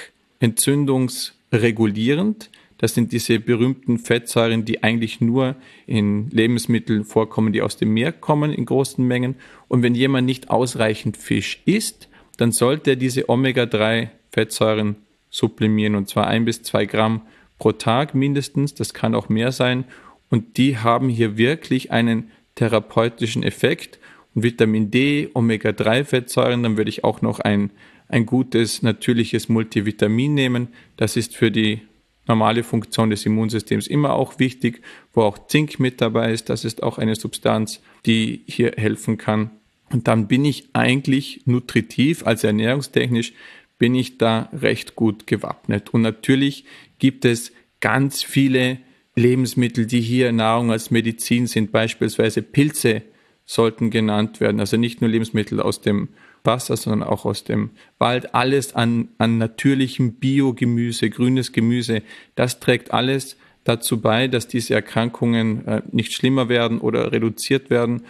entzündungsregulierend. Das sind diese berühmten Fettsäuren, die eigentlich nur in Lebensmitteln vorkommen, die aus dem Meer kommen in großen Mengen. Und wenn jemand nicht ausreichend Fisch isst, dann sollte er diese Omega-3-Fettsäuren sublimieren und zwar 1 bis 2 Gramm pro Tag mindestens. Das kann auch mehr sein. Und die haben hier wirklich einen therapeutischen Effekt. Und Vitamin D, Omega-3-Fettsäuren, dann würde ich auch noch ein gutes, natürliches Multivitamin nehmen. Das ist für die normale Funktion des Immunsystems immer auch wichtig, wo auch Zink mit dabei ist. Das ist auch eine Substanz, die hier helfen kann. Und dann bin ich eigentlich nutritiv, also ernährungstechnisch, bin ich da recht gut gewappnet. Und natürlich gibt es ganz viele Lebensmittel, die hier Nahrung als Medizin sind, beispielsweise Pilze sollten genannt werden. Also nicht nur Lebensmittel aus dem Wasser, sondern auch aus dem Wald. Alles an natürlichem Biogemüse, grünes Gemüse, das trägt alles dazu bei, dass diese Erkrankungen nicht schlimmer werden oder reduziert werden.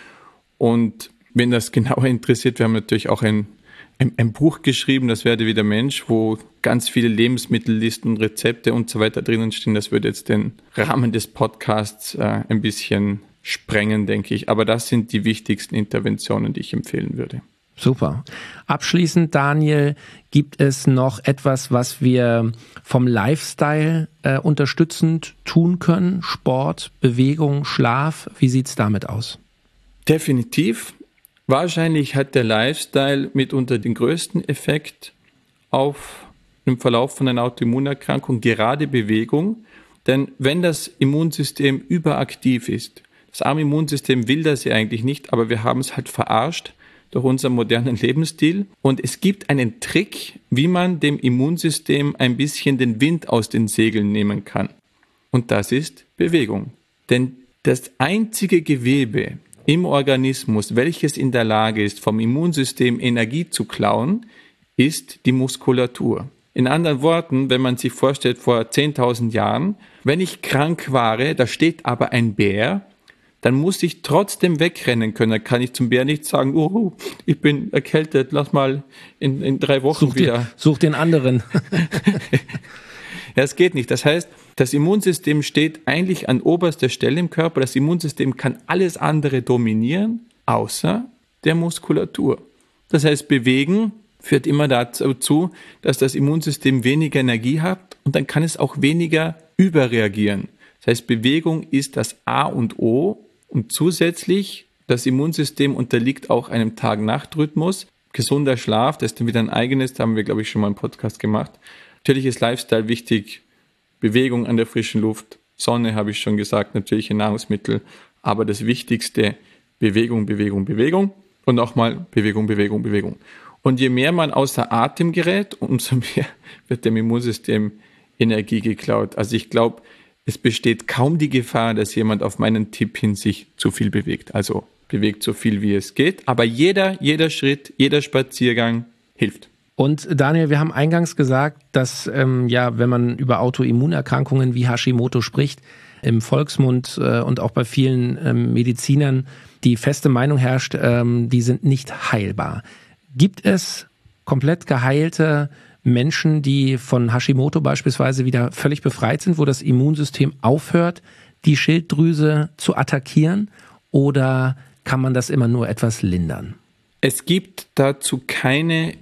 Und wenn das genauer interessiert, wir haben natürlich auch ein Buch geschrieben, das Werde wie der Mensch, wo ganz viele Lebensmittellisten, Rezepte und so weiter drinnen stehen. Das würde jetzt den Rahmen des Podcasts ein bisschen sprengen, denke ich. Aber das sind die wichtigsten Interventionen, die ich empfehlen würde. Super. Abschließend, Daniel, gibt es noch etwas, was wir vom Lifestyle unterstützend tun können? Sport, Bewegung, Schlaf? Wie sieht es damit aus? Definitiv. Wahrscheinlich hat der Lifestyle mitunter den größten Effekt auf den Verlauf von einer Autoimmunerkrankung, gerade Bewegung. Denn wenn das Immunsystem überaktiv ist, das arme Immunsystem will das ja eigentlich nicht, aber wir haben es halt verarscht durch unseren modernen Lebensstil. Und es gibt einen Trick, wie man dem Immunsystem ein bisschen den Wind aus den Segeln nehmen kann. Und das ist Bewegung. Denn das einzige Gewebe im Organismus, welches in der Lage ist, vom Immunsystem Energie zu klauen, ist die Muskulatur. In anderen Worten, wenn man sich vorstellt, vor 10.000 Jahren, wenn ich krank war, da steht aber ein Bär, dann muss ich trotzdem wegrennen können. Dann kann ich zum Bär nicht sagen, oh, ich bin erkältet, lass mal in 3 Wochen wieder. Such den anderen. Ja, es geht nicht. Das heißt, das Immunsystem steht eigentlich an oberster Stelle im Körper. Das Immunsystem kann alles andere dominieren, außer der Muskulatur. Das heißt, Bewegen führt immer dazu, dass das Immunsystem weniger Energie hat und dann kann es auch weniger überreagieren. Das heißt, Bewegung ist das A und O und zusätzlich, das Immunsystem unterliegt auch einem Tag-Nacht-Rhythmus. Gesunder Schlaf, das ist dann wieder ein eigenes, da haben wir, glaube ich, schon mal einen Podcast gemacht. Natürlich ist Lifestyle wichtig, Bewegung an der frischen Luft, Sonne habe ich schon gesagt, natürliche Nahrungsmittel, aber das Wichtigste, Bewegung, Bewegung, Bewegung und nochmal Bewegung, Bewegung, Bewegung. Und je mehr man außer Atem gerät, umso mehr wird dem Immunsystem Energie geklaut. Also ich glaube, es besteht kaum die Gefahr, dass jemand auf meinen Tipp hin sich zu viel bewegt. Also bewegt so viel, wie es geht. Aber jeder Schritt, jeder Spaziergang hilft. Und Daniel, wir haben eingangs gesagt, dass wenn man über Autoimmunerkrankungen wie Hashimoto spricht, im Volksmund und auch bei vielen Medizinern die feste Meinung herrscht, die sind nicht heilbar. Gibt es komplett geheilte Menschen, die von Hashimoto beispielsweise wieder völlig befreit sind, wo das Immunsystem aufhört, die Schilddrüse zu attackieren? Oder kann man das immer nur etwas lindern? Es gibt dazu keine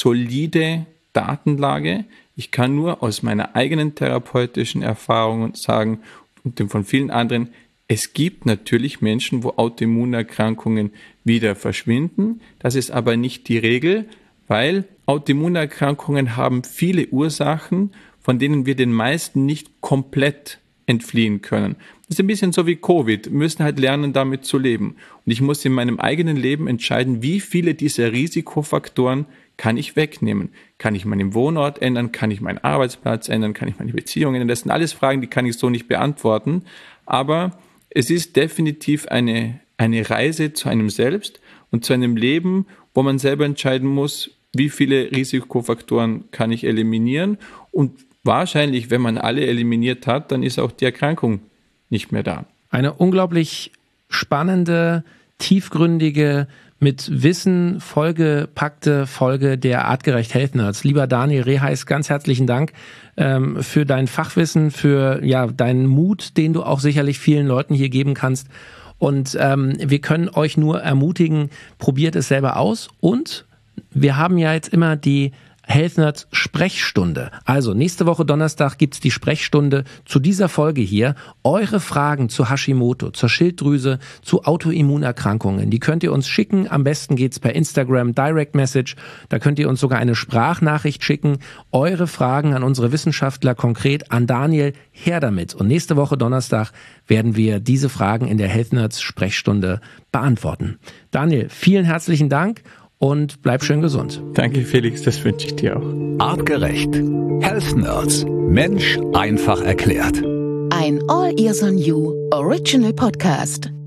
solide Datenlage. Ich kann nur aus meiner eigenen therapeutischen Erfahrung sagen und dem von vielen anderen, es gibt natürlich Menschen, wo Autoimmunerkrankungen wieder verschwinden. Das ist aber nicht die Regel, weil Autoimmunerkrankungen haben viele Ursachen, von denen wir den meisten nicht komplett entfliehen können. Das ist ein bisschen so wie Covid. Wir müssen halt lernen, damit zu leben. Und ich muss in meinem eigenen Leben entscheiden, wie viele dieser Risikofaktoren kann ich wegnehmen. Kann ich meinen Wohnort ändern? Kann ich meinen Arbeitsplatz ändern? Kann ich meine Beziehungen ändern? Das sind alles Fragen, die kann ich so nicht beantworten. Aber es ist definitiv eine Reise zu einem selbst und zu einem Leben, wo man selber entscheiden muss, wie viele Risikofaktoren kann ich eliminieren. Und wahrscheinlich, wenn man alle eliminiert hat, dann ist auch die Erkrankung nicht mehr da. Eine unglaublich spannende, tiefgründige, mit Wissen vollgepackte Folge der Artgerecht Health Nerds. Lieber Daniel Reheis, ganz herzlichen Dank für dein Fachwissen, für deinen Mut, den du auch sicherlich vielen Leuten hier geben kannst. Und wir können euch nur ermutigen, probiert es selber aus. Und wir haben ja jetzt immer die Health Nerds Sprechstunde. Also nächste Woche Donnerstag gibt's die Sprechstunde zu dieser Folge hier. Eure Fragen zu Hashimoto, zur Schilddrüse, zu Autoimmunerkrankungen, die könnt ihr uns schicken. Am besten geht's per Instagram Direct Message. Da könnt ihr uns sogar eine Sprachnachricht schicken. Eure Fragen an unsere Wissenschaftler, konkret an Daniel, her damit. Und nächste Woche Donnerstag werden wir diese Fragen in der Health Nerds Sprechstunde beantworten. Daniel, vielen herzlichen Dank. Und bleib schön gesund. Danke, Felix, das wünsche ich dir auch. Artgerecht. Health Nerds. Mensch einfach erklärt. Ein All Ears on You Original Podcast.